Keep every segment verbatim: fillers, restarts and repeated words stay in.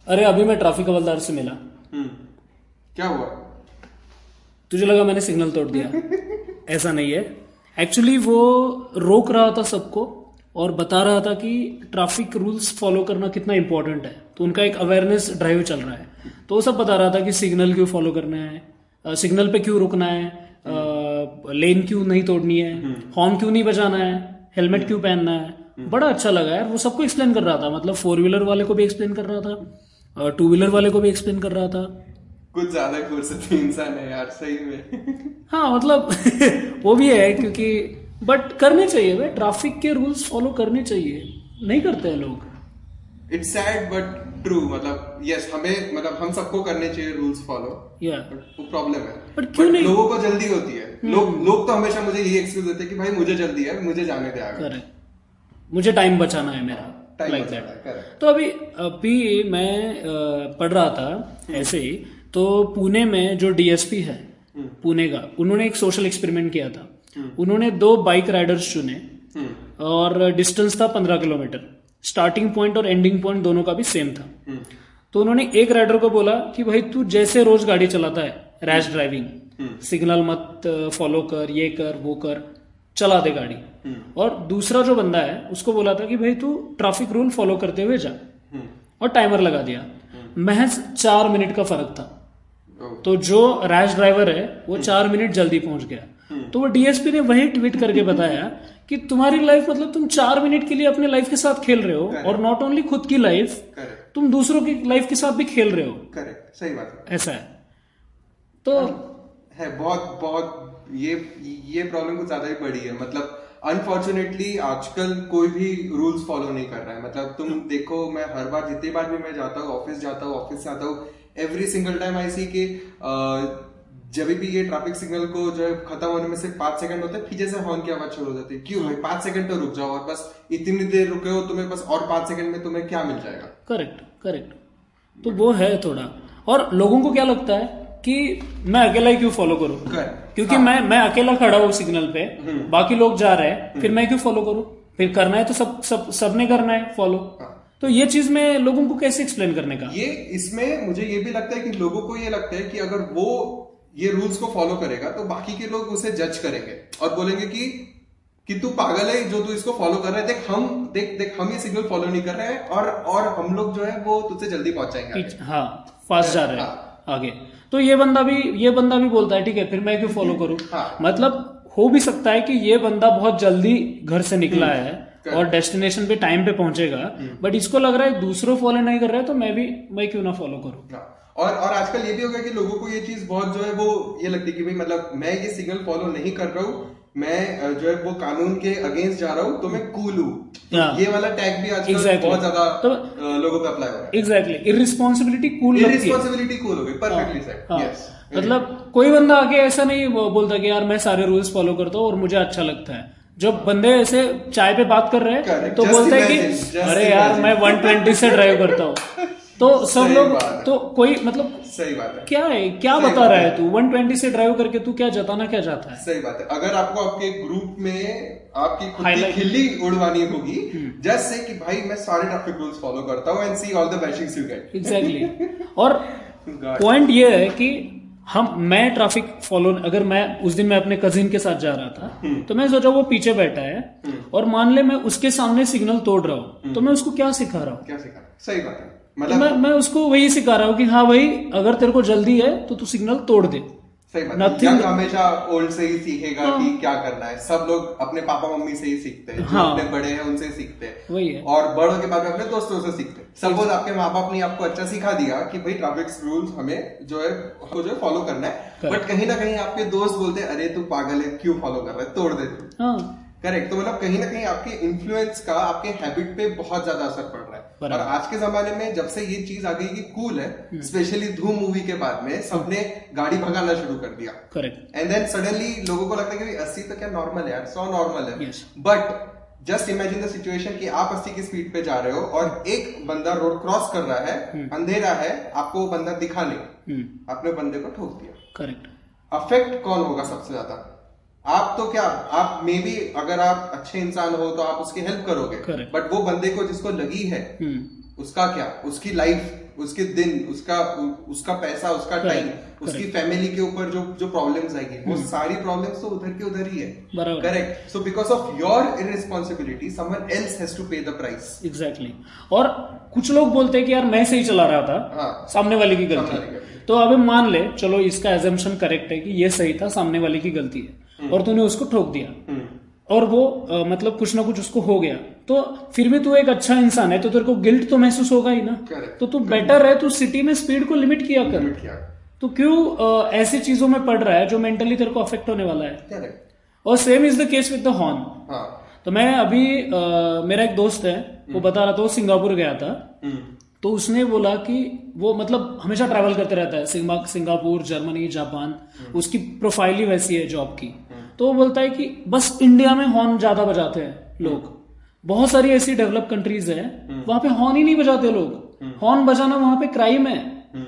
अरे अभी मैं ट्रैफिक हवलदार से मिला। हम्म क्या हुआ? तुझे लगा मैंने सिग्नल तोड़ दिया? ऐसा नहीं है। एक्चुअली वो रोक रहा था सबको और बता रहा था कि ट्रैफिक रूल्स फॉलो करना कितना इंपॉर्टेंट है। तो उनका एक अवेयरनेस ड्राइव चल रहा है, तो वो सब बता रहा था कि सिग्नल क्यों फॉलो करना है, सिग्नल पे क्यों रुकना है, लेन क्यों नहीं तोड़नी है, हॉर्न क्यों नहीं बजाना है, हेलमेट क्यों पहनना है। बड़ा अच्छा लगा यार, वो सबको एक्सप्लेन कर रहा था। मतलब फोर व्हीलर वाले को भी एक्सप्लेन कर रहा था, टू व्हीलर वाले को भी एक्सप्लेन कर रहा था। कुछ ज्यादा फुर्सती इंसान है यार सही में। हाँ मतलब वो भी है, क्योंकि बट करने चाहिए भाई, ट्रैफिक के रूल्स फॉलो करने चाहिए, नहीं करते हैं लोग। It's sad but true. मतलब यस हमें मतलब हम सबको करने चाहिए रूल्स फॉलो, या वो प्रॉब्लम है। बट क्यों नहीं? लोगों को जल्दी होती है। लोग लोग तो हमेशा मुझे यही एक्सक्यूज देते हैं कि भाई मुझे जल्दी है, मुझे जाने दे आगे, करेक्ट, मुझे टाइम बचाना है मेरा, लाइक दैट। तो अभी अभी मैं पढ़ रहा था ऐसे ही, तो पुणे में जो डीएसपी है पुणे का, उन्होंने एक सोशल एक्सपेरिमेंट किया था। उन्होंने दो बाइक राइडर्स चुने और डिस्टेंस था पंद्रह किलोमीटर, स्टार्टिंग पॉइंट और एंडिंग पॉइंट दोनों का भी सेम था। तो उन्होंने एक राइडर को बोला कि भाई तू जैसे रोज गाड़ी चलाता है, रैश ड्राइविंग, सिग्नल मत फॉलो कर, ये कर वो कर, चला दे गाड़ी। और दूसरा जो बंदा है उसको बोला था कि भाई तू ट्रैफिक रूल फॉलो करते हुए जा, और टाइमर लगा दिया। महज चार मिनट का फर्क था। तो जो रैश ड्राइवर है वो चार मिनट जल्दी पहुंच गया। तो वो डीएसपी ने वही ट्वीट करके बताया कि तुम्हारी लाइफ मतलब तुम चार मिनट के लिए अपने लाइफ के साथ खेल रहे हो, और नॉट ओनली खुद की लाइफ, तुम दूसरों की लाइफ के साथ भी खेल रहे हो। करेक्ट, सही बात है, ऐसा है। तो है बहुत बहुत ये ये प्रॉब्लम कुछ ज्यादा ही बड़ी है। मतलब अनफॉर्चुनेटली आजकल कोई भी रूल्स फॉलो नहीं कर रहा है। मतलब तुम देखो, मैं हर बार जितनी बार भी मैं जाता हूँ, ऑफिस जाता हूँ, ऑफिस से आता हूँ, every single time I see के जब भी ये ट्रैफिक सिग्नल को जो है खत्म होने में से पांच सेकंड होते हैं, पीछे से हॉर्न की आवाज शुरू हो जाती है। क्यों भाई, पांच सेकंड तो रुक जाओ, और बस इतनी देर रुके हो, तुम्हें बस और पांच सेकंड में तुम्हें क्या मिल जाएगा। Correct correct. तो वो है थोड़ा। और लोगों को क्या लगता है कि मैं अकेला ही क्यों फॉलो करूं, क्योंकि हाँ। मैं मैं अकेला खड़ा हूं सिग्नल पे, बाकी लोग जा रहे हैं, फिर मैं क्यों फॉलो करूं? फिर करना है तो सब सब सबने करना है फॉलो। हाँ। तो ये चीज में लोगों को कैसे एक्सप्लेन करने का, ये इसमें मुझे ये भी लगता है कि लोगों को ये लगता है कि अगर वो ये रूल्स को फॉलो करेगा तो बाकी के लोग उसे जज करेंगे और बोलेंगे कि कि तू पागल है जो तू इसको फॉलो कर रहा है। देख हम देख देख हम ये सिग्नल फॉलो नहीं कर रहे हैं, और और हम लोग जो है वो तुझसे जल्दी पहुंचाएंगे। हाँ, फास्ट जा रहे हैं हाँ। आगे। तो ये बंदा भी ये बंदा भी बोलता है ठीक है, फिर मैं क्यों फॉलो करूं? हाँ। मतलब हो भी सकता है कि ये बंदा बहुत जल्दी घर से निकला है और डेस्टिनेशन पे टाइम पे पहुंचेगा, बट इसको लग रहा है दूसरों फॉलो नहीं कर रहे हैं, तो मैं भी मैं क्यों ना फॉलो करूं। और और आजकल ये भी हो गया कि लोगों को ये चीज बहुत जो है वो ये लगती है कि भाई मतलब मैं ये सिग्नल फॉलो नहीं कर रहा हूँ, मैं जो है वो कानून के अगेंस्ट जा रहा हूँ, तो मैं कूल हूँ। ये वाला टैग भी आजकल exactly. बहुत ज्यादा तो, लोगों पे अप्लाई हो रहा है। Exactly, irresponsibility cool irresponsibility cool हो गई, परफेक्टली सेड। यस, मतलब कोई बंदा आके ऐसा नहीं बोलता कि यार मैं सारे रूल्स फॉलो करता हूँ और मुझे अच्छा लगता है। जब बंदे ऐसे चाय पे बात कर रहे हैं तो बोलते हैं कि अरे यार मैं वन ट्वेंटी से ड्राइव करता हूँ, तो सब लोग तो कोई मतलब सही बात है, क्या है क्या बता रहा है तू वन ट्वेंटी से ड्राइव करके तू क्या जताना क्या चाहता है? सही बात है। अगर आपको आपके ग्रुप में आपकी खुद की खिल्ली उड़वानी होगी, जस्ट से कि भाई मैं सारे ट्रैफिक रूल्स फॉलो करता हूँ and see all the bashings you get. Exactly. और पॉइंट ये है कि हम मैं ट्रैफिक फॉलो, अगर मैं उस दिन मैं अपने कजिन के साथ जा रहा था तो मैं सोचा वो पीछे बैठा है और मान ले मैं उसके सामने सिग्नल तोड़ रहा हूँ, तो मैं उसको क्या सिखा रहा हूँ? क्या सिखा रहा हूँ? सही बात है। मतलब तो मैं मैं उसको वही सिखा रहा हूँ कि हाँ भाई अगर तेरे को जल्दी है तो तू सिग्नल तोड़ दे। सही बात है। हमेशा ओल्ड से ही सीखेगा हाँ। कि क्या करना है। सब लोग अपने पापा मम्मी से ही सीखते हैं, हाँ। जो अपने बड़े हैं उनसे सीखते हैं, वही है। और बड़ों के बाद अपने दोस्तों से सीखते हैं। सपोज आपके माँ बाप ने आपको अच्छा सिखा दिया कि भाई ट्रैफिक रूल्स हमें जो है जो है फॉलो करना है, बट कहीं ना कहीं आपके दोस्त बोलते हैं अरे तू पागल है, क्यों फॉलो कर रहा है, तोड़ दे तू। करेक्ट। तो मतलब कहीं ना कहीं आपके इन्फ्लुएंस का आपके हैबिट पे बहुत ज्यादा असर पड़ रहा है। और आज के जमाने में जब से ये चीज आ गई कि कूल है, स्पेशली धूम मूवी के बाद में सबने गाड़ी भगाना शुरू कर दिया। करेक्ट। एंड देन सडनली लोगों को लगता है कि अस्सी तो क्या नॉर्मल है यार, सौ नॉर्मल है। But just imagine the situation कि आप अस्सी की स्पीड पे जा रहे हो और एक बंदा रोड क्रॉस कर रहा है, अंधेरा है, आपको वो बंदा दिखा नहीं, आपने बंदे को ठोक दिया। करेक्ट। अफेक्ट कौन होगा सबसे ज्यादा? आप तो क्या, आप मे बी अगर आप अच्छे इंसान हो तो आप उसकी हेल्प करोगे, बट वो बंदे को जिसको लगी है उसका क्या, उसकी लाइफ, उसके दिन, उसका उसका पैसा, उसका टाइम, उसकी फैमिली के ऊपर जो जो प्रॉब्लम्स आएगी, वो सारी प्रॉब्लम्स तो उधर के उधर ही है. Correct. So because of your irresponsibility someone else has to pay the price. Exactly. और कुछ लोग बोलते हैं कि यार मैं सही चला रहा था, हाँ, सामने वाले की गलती. तो अब मान ले, चलो इसका एजम्पशन करेक्ट है कि ये सही था, सामने वाले की गलती है, और तूने उसको ठोक दिया, और वो आ, मतलब कुछ ना कुछ उसको हो गया, तो फिर भी तू एक अच्छा इंसान है, तो तेरे को गिल्ट तो महसूस होगा ही ना. तो तू बेटर है, तू सिटी में स्पीड को लिमिट किया कर. तो क्यों आ, ऐसी चीजों में पड़ रहा है जो मेंटली तेरे को अफेक्ट होने वाला है. और same is the case with the horn. तो मैं अभी आ, मेरा एक दोस्त है, वो बता रहा था, वो सिंगापुर गया था. तो उसने बोला कि वो मतलब हमेशा ट्रैवल करते रहता है, सिंगापुर, जर्मनी, जापान. उसकी प्रोफाइल ही वैसी है जॉब की. तो वो बोलता है कि बस इंडिया में हॉर्न ज्यादा बजाते हैं लोग. बहुत सारी ऐसी डेवलप कंट्रीज है, वहां पे हॉर्न ही नहीं बजाते लोग. हॉर्न बजाना वहां पे क्राइम है,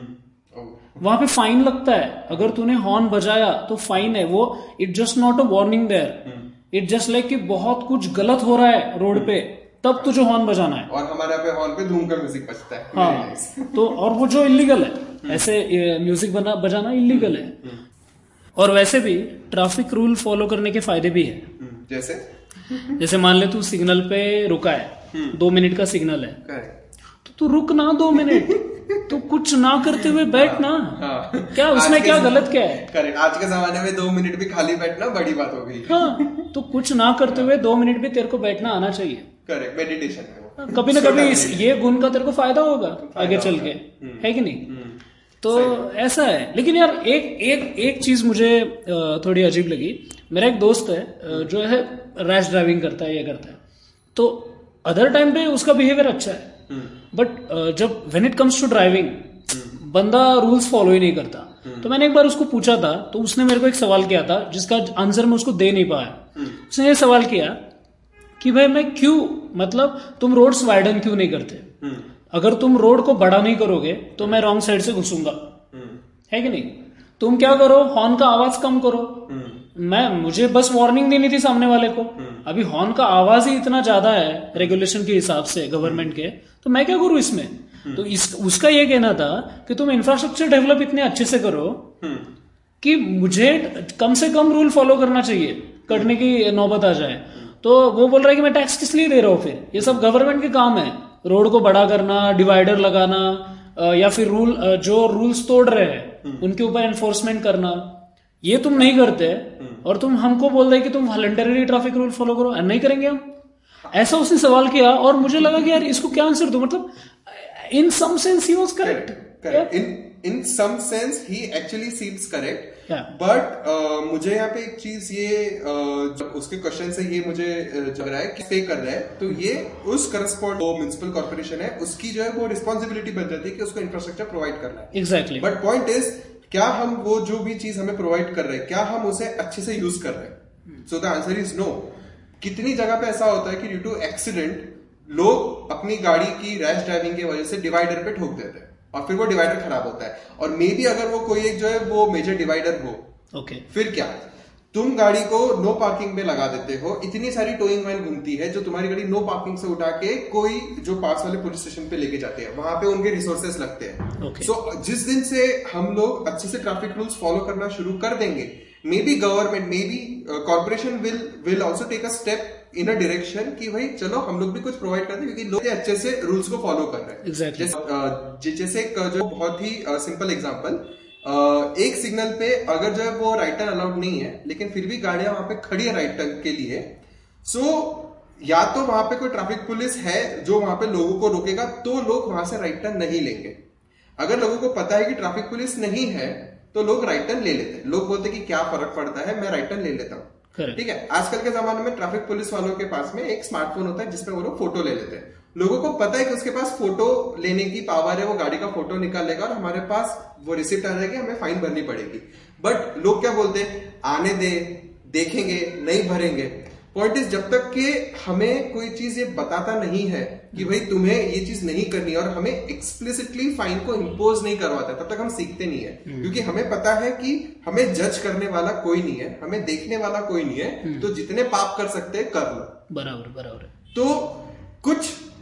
वहां पे फाइन लगता है. अगर तूने हॉर्न बजाया तो फाइन है. वो it just not a warning there, it just like कि बहुत कुछ गलत हो रहा है रोड पे, तब तुझे हॉर्न बजाना है. और हमारे यहाँ पे हॉर्न पे धूम का म्यूजिक बजता है. हाँ. तो और वो जो इलीगल है, ऐसे म्यूजिक बना बजाना इलीगल है. और वैसे भी ट्रैफिक रूल फॉलो करने के फायदे भी है. जैसे जैसे मान ले तू सिग्नल पे रुका है, दो मिनट का सिग्नल है, तो तू रुक ना दो मिनट. तो कुछ ना करते हुए बैठ ना. हाँ. क्या उसमें क्या गलत क्या है. करेक्ट. आज के जमाने में दो मिनट भी खाली बैठना बड़ी बात हो गई. हाँ. तो कुछ ना करते हुए दो मिनट भी तेरे को बैठना आना चाहिए. करेक्ट. मेडिटेशन में कभी ना कभी ये गुण का तेरे को फायदा होगा आगे चल के, है कि नहीं. तो ऐसा है. लेकिन यार एक एक एक चीज मुझे थोड़ी अजीब लगी. मेरा एक दोस्त है जो है रैश ड्राइविंग करता है, ये करता है. तो अदर टाइम पे उसका बिहेवियर अच्छा है, बट जब when it comes to driving, बंदा रूल्स फॉलो ही नहीं करता. तो मैंने एक बार उसको पूछा था, तो उसने मेरे को एक सवाल किया था जिसका आंसर मैं उसको दे नहीं पाया. उसने ये सवाल किया कि भाई मैं क्यों, मतलब तुम रोड्स वाइडन क्यों नहीं करते. अगर तुम रोड को बड़ा नहीं करोगे तो मैं रॉन्ग साइड से घुसूंगा, है कि नहीं. तुम क्या करो, हॉर्न का आवाज कम करो. मैं मुझे बस वार्निंग देनी थी सामने वाले को. अभी हॉर्न का आवाज ही इतना ज्यादा है रेगुलेशन के हिसाब से, गवर्नमेंट के, तो मैं क्या करूं इसमें. तो इस उसका ये कहना था कि तुम इंफ्रास्ट्रक्चर डेवलप इतने अच्छे से करो कि मुझे कम से कम रूल फॉलो करना चाहिए, करने की नौबत आ जाए. तो वो बोल रहा है कि मैं टैक्स किस लिए दे रहा हूं, फिर ये सब गवर्नमेंट के काम है. रोड को बड़ा करना, डिवाइडर लगाना, या फिर रूल जो रूल्स तोड़ रहे हैं उनके ऊपर एनफोर्समेंट करना, ये तुम नहीं करते. और तुम हमको बोल रहे कि तुम वॉलंटरी ट्रैफिक रूल फॉलो करो, नहीं करेंगे हम. ऐसा उसने सवाल किया और मुझे लगा कि यार इसको क्या आंसर दो. मतलब in some sense he was correct. In in some sense he actually seems correct. But मुझे यहाँ पे एक चीज ये uh, उसके क्वेश्चन से ये मुझे लग रहा है कि पे कर रहा है, तो ये उस करस्पॉन्ड जो म्युनिसिपल कॉर्पोरेशन है उसकी जो है वो रिस्पॉन्सिबिलिटी बन जाती है कि उसको इंफ्रास्ट्रक्चर प्रोवाइड करना है. एग्जैक्टली. बट पॉइंट इज, क्या हम वो जो भी चीज हमें प्रोवाइड कर रहे हैं, क्या हम उसे अच्छे से यूज कर रहे हैं. So the answer is no. कितनी जगह पे ऐसा होता है कि ड्यू टू एक्सीडेंट लोग अपनी गाड़ी की रैश ड्राइविंग की वजह से डिवाइडर पे ठोक देते हैं और फिर वो डिवाइडर खराब होता है. और मे बी अगर वो कोई एक जो है वो मेजर डिवाइडर हो, ओके okay. फिर क्या, तुम गाड़ी को नो पार्किंग में लगा देते हो. इतनी सारी टोइंग वैन घूमती है जो तुम्हारी गाड़ी नो पार्किंग से उठा के कोई जो पास वाले पुलिस स्टेशन पे लेके जाते हैं, वहां पे उनके रिसोर्सेस लगते हैं. सो okay. so, जिस दिन से हम लोग अच्छे से ट्रैफिक रूल्स फॉलो करना शुरू कर देंगे, maybe government, maybe corporation will will also take a step in a direction कि भाई चलो हम लोग भी कुछ प्रोवाइड करते हैं, क्योंकि लोग अच्छे से रूल्स को फॉलो कर रहे हैं. exactly. जैसे, जैसे एक जो बहुत ही सिंपल एग्जांपल, एक सिग्नल पे अगर जो है वो राइट टर्न अलाउड नहीं है, लेकिन फिर भी गाड़ियां वहां पे खड़ी है राइट टर्न के लिए, सो या तो वहां पे कोई ट्रैफिक पुलिस है जो वहां पे लोगों को रोकेगा, तो लोग वहां से राइट टर्न नहीं लेंगे. अगर लोगों को पता है कि ट्रैफिक पुलिस नहीं है तो लोग राइट टर्न ले लेते हैं. लोग बोलते हैं कि क्या फर्क पड़ता है, मैं राइट टर्न ले लेता हूँ. ठीक है. आजकल के जमाने में ट्रैफिक पुलिस वालों के पास में एक स्मार्टफोन होता है जिसमें वो लोग फोटो ले लेते हैं. लोगों को पता है कि उसके पास फोटो लेने की पावर है, वो गाड़ी का फोटो निकालेगा और हमारे पास वो रिसिप्ट आ जाएगी, हमें फाइन भरनी पड़ेगी. बट लोग क्या बोलते हैं, आने दे, देखेंगे, नहीं भरेंगे. पॉइंट इज, जब तक कि हमें कोई चीज ये बताता नहीं है कि भाई तुम्हें ये चीज नहीं करनी और हमें एक्सप्लिसिटली फाइन को इम्पोज नहीं करवाता, तब तक हम सीखते नहीं है. क्योंकि हमें पता है कि हमें जज करने वाला कोई नहीं है, हमें देखने वाला कोई नहीं है, तो जितने पाप कर सकते हैं कर लो. बराबर बराबर. तो कुछ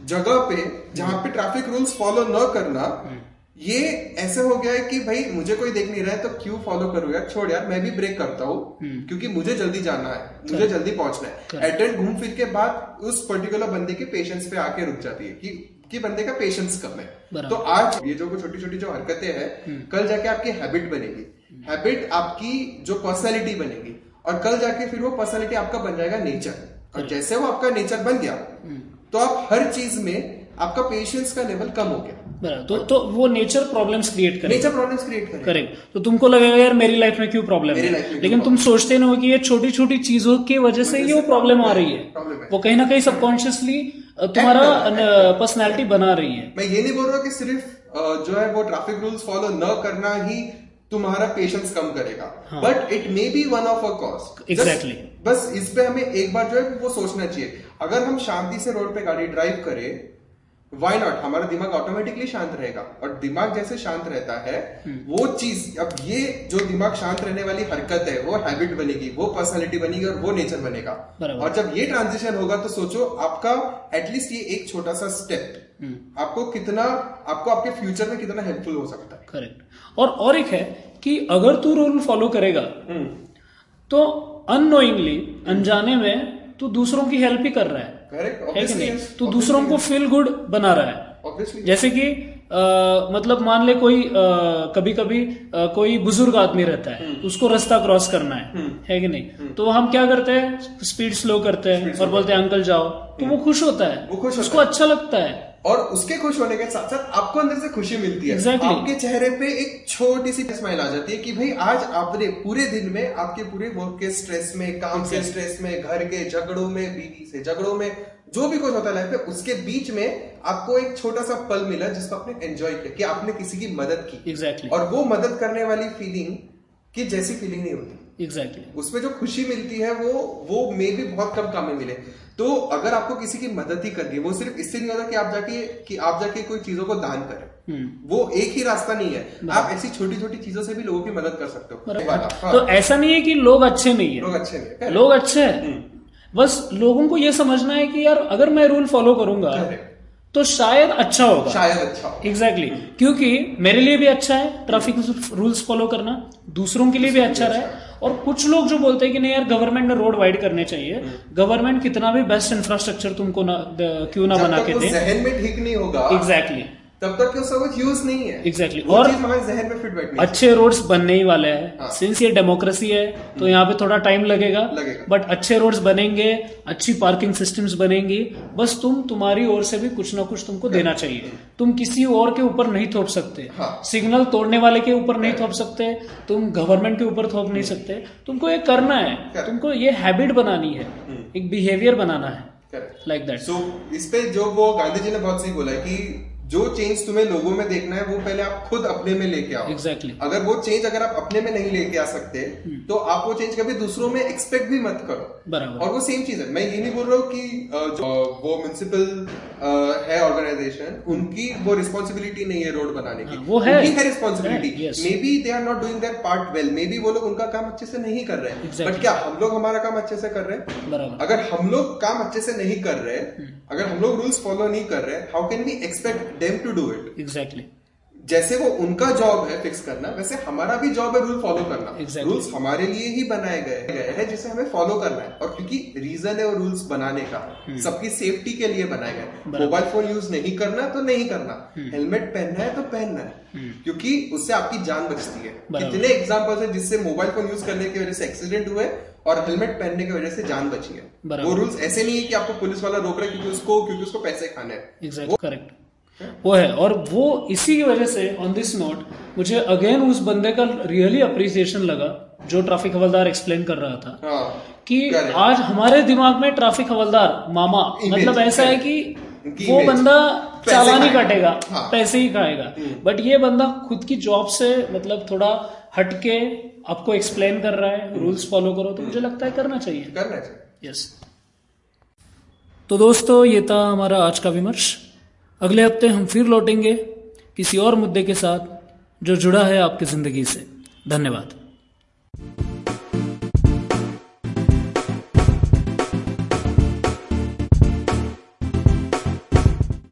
जगह पे जहां पे ट्रैफिक रूल्स फॉलो न करना, ये ऐसे हो गया है कि भाई मुझे कोई देख नहीं रहा है तो क्यों फॉलो करूँ यार, छोड़ यार मैं भी ब्रेक करता हूँ क्योंकि मुझे जल्दी जाना है, मुझे जल्दी पहुंचना है। एट एंड घूम फिर के बाद उस पर्टिकुलर बंदे के पेशेंस पे आके रुक जाती है कि कि बंदे का पेशेंस कम है। तो आज ये जो छोटी छोटी जो हरकतें हैं, कल जाके आपकी हैबिट बनेगी, हैबिट आपकी जो पर्सनैलिटी बनेगी, और कल जाके फिर वो पर्सनैलिटी आपका बन जाएगा नेचर। और जैसे वो आपका नेचर बन गया तो आप हर चीज में आपका पेशेंस का लेवल कम हो गया। तो तो वो नेचर प्रॉब्लम्स क्रिएट करे, नेचर प्रॉब्लम्स क्रिएट करे। करेक्ट। तो तुमको लगेगा यार मेरी लाइफ में क्यों प्रॉब्लम है, लेकिन तुम सोचते ना हो कि ये छोटी छोटी चीजों की वजह से ये वो प्रॉब्लम आ रही है, वो कहीं ना कहीं सबकॉन्शियसली तुम्हारा पर्सनैलिटी बना रही है। मैं ये नहीं बोल रहा कि सिर्फ जो है वो ट्रैफिक रूल्स फॉलो न करना ही तुम्हारा पेशेंस कम करेगा, but it may be one of a cause. Exactly. बस इस पे हमें एक बार जो है वो सोचना चाहिए, अगर हम शांति से रोड पे गाड़ी ड्राइव करें, वाई नॉट, हमारा दिमाग ऑटोमेटिकली शांत रहेगा। और दिमाग जैसे शांत रहता है वो चीज, अब ये जो दिमाग शांत रहने वाली हरकत है वो हैबिट बनेगी, वो पर्सनालिटी बनेगी और वो नेचर बनेगा। और जब ये ट्रांजिशन होगा तो सोचो आपका एटलीस्ट ये एक छोटा सा स्टेप आपको कितना, आपको आपके फ्यूचर में कितना हेल्पफुल हो सकता है। करेक्ट। और और एक है कि अगर तू रूल फॉलो करेगा तो अननोइंगली, अनजाने में तू दूसरों की हेल्प ही कर रहा है। करेक्ट, है कि नहीं? तू दूसरों को फील गुड बना रहा है। जैसे कि आ, मतलब मान ले कोई आ, कभी कभी आ, कोई बुजुर्ग आदमी रहता है, उसको रास्ता क्रॉस करना है है कि नहीं, तो हम क्या करते हैं, स्पीड स्लो करते हैं और बोलते हैं अंकल जाओ, तो वो खुश होता है, वो खुश उसको अच्छा लगता है, और उसके खुश होने के साथ साथ आपको अंदर से खुशी मिलती है। exactly. आपके चेहरे पे एक छोटी सी स्माइल आ जाती है कि भाई आज आपने पूरे दिन में आपके पूरे वर्क के स्ट्रेस में, काम के स्ट्रेस में, घर के झगड़ों में, बीवी से झगड़ों में, जो भी कुछ होता है लाइफ में, उसके बीच में आपको एक छोटा सा पल मिला जिसको आपने एंजॉय किया, कि आपने किसी की मदद की। exactly. और वो मदद करने वाली फीलिंग की जैसी फीलिंग नहीं होती। एग्जैक्टली। उसमें जो खुशी मिलती है वो वो मे भी बहुत कम काम में मिले। तो अगर आपको किसी की मदद ही करनी है, वो सिर्फ इससे नहीं होता कि आप जाके कि आप जाके कोई चीजों को दान करें, वो एक ही रास्ता नहीं है। आप ऐसी छोटी छोटी चीजों से भी लोगों की मदद कर सकते हो। हाँ। तो ऐसा नहीं है कि लोग अच्छे नहीं है, लोग अच्छे नहीं है, लोग अच्छे हैं, बस लोगों को ये समझना है कि यार अगर मैं रूल फॉलो करूंगा तो शायद अच्छा होगा, शायद अच्छा होगा। Exactly exactly. क्योंकि मेरे लिए भी अच्छा है ट्रैफिक रूल्स फॉलो करना, दूसरों के लिए भी अच्छा रहे। और कुछ लोग जो बोलते हैं कि नहीं यार गवर्नमेंट ने रोड वाइड करने चाहिए, गवर्नमेंट कितना भी बेस्ट इंफ्रास्ट्रक्चर तुमको ना क्यों ना बना के दे, जहन में ठीक नहीं होगा एग्जैक्टली तब तक वो सब यूज नहीं है। Exactly exactly. और हमारे जहन में फिट बैठनी, अच्छे रोड्स बनने ही वाले हैं। हाँ। सिंस ये डेमोक्रेसी है तो यहाँ पे थोड़ा टाइम लगेगा, लगेगा। बट अच्छे रोड्स बनेंगे, अच्छी पार्किंग सिस्टम्स बनेंगी, बस तुम तुम्हारी ओर से भी कुछ ना कुछ तुमको देना चाहिए। तुम किसी और के ऊपर नहीं थोप सकते। हाँ। सिग्नल तोड़ने वाले के ऊपर नहीं थोप सकते, तुम गवर्नमेंट के ऊपर थोप नहीं सकते। तुमको ये करना है, तुमको ये हैबिट बनानी है, एक बिहेवियर बनाना है, लाइक दैट। सो इस पे जो वो गांधी जी ने बहुत सही बोला है कि जो चेंज तुम्हें लोगों में देखना है वो पहले आप खुद अपने में लेके आओ। Exactly exactly. अगर वो चेंज अगर आप अपने में नहीं लेके आ सकते तो आप वो चेंज कभी दूसरों में एक्सपेक्ट भी मत करो। बराबर। और वो सेम चीज है, मैं ये नहीं बोल रहा हूँ कि जो वो म्युनिसिपल है ऑर्गेनाइजेशन, उनकी वो रिस्पॉन्सिबिलिटी नहीं है रोड बनाने की, वो है responsibility. Maybe they are not doing their part well, maybe वो लोग उनका काम अच्छे से नहीं कर रहे हैं, बट क्या हम लोग हमारा काम अच्छे से कर रहे हैं? अगर हम लोग काम अच्छे से नहीं कर रहे, अगर हम लोग रूल्स फॉलो नहीं कर रहे, how can we expect them to do it? Exactly. जैसे वो उनका जॉब है फिक्स करना, वैसे हमारा भी जॉब है रूल फॉलो करना। exactly. रूल्स हमारे लिए ही बनाए गए गए हैं जिसे हमें फॉलो करना है। और क्योंकि रीजन है वो रूल्स बनाने का, सबकी सेफ्टी के लिए बनाए गए। मोबाइल फोन यूज नहीं करना तो नहीं करना, हेलमेट पहनना है तो पहनना है, क्योंकि उससे आपकी जान बचती है। कितने एग्जाम्पल्स है जिससे मोबाइल फोन यूज करने की वजह से एक्सीडेंट हुए और हेलमेट पहनने की वजह से जान बची है। वो रूल्स ऐसे नहीं है कि आपको पुलिस वाला रोक रहा है क्योंकि उसको क्योंकि उसको पैसे खाने हैं। करेक्ट, वो है। और वो इसी की वजह से ऑन दिस नोट मुझे अगेन उस बंदे का रियली अप्रिसिएशन लगा जो ट्रैफिक हवलदार एक्सप्लेन कर रहा था। हाँ, कि आज हमारे दिमाग में ट्रैफिक हवलदार मामा मतलब ऐसा है कि वो बंदा चालान ही काटेगा, हाँ, पैसे ही खाएगा। बट ये बंदा खुद की जॉब से मतलब थोड़ा हटके आपको एक्सप्लेन कर रहा है, रूल्स फॉलो करो, तो मुझे लगता है करना चाहिए, करना चाहिए। यस। तो दोस्तों ये था हमारा आज का विमर्श। अगले हफ्ते हम फिर लौटेंगे किसी और मुद्दे के साथ जो जुड़ा है आपकी जिंदगी से। धन्यवाद।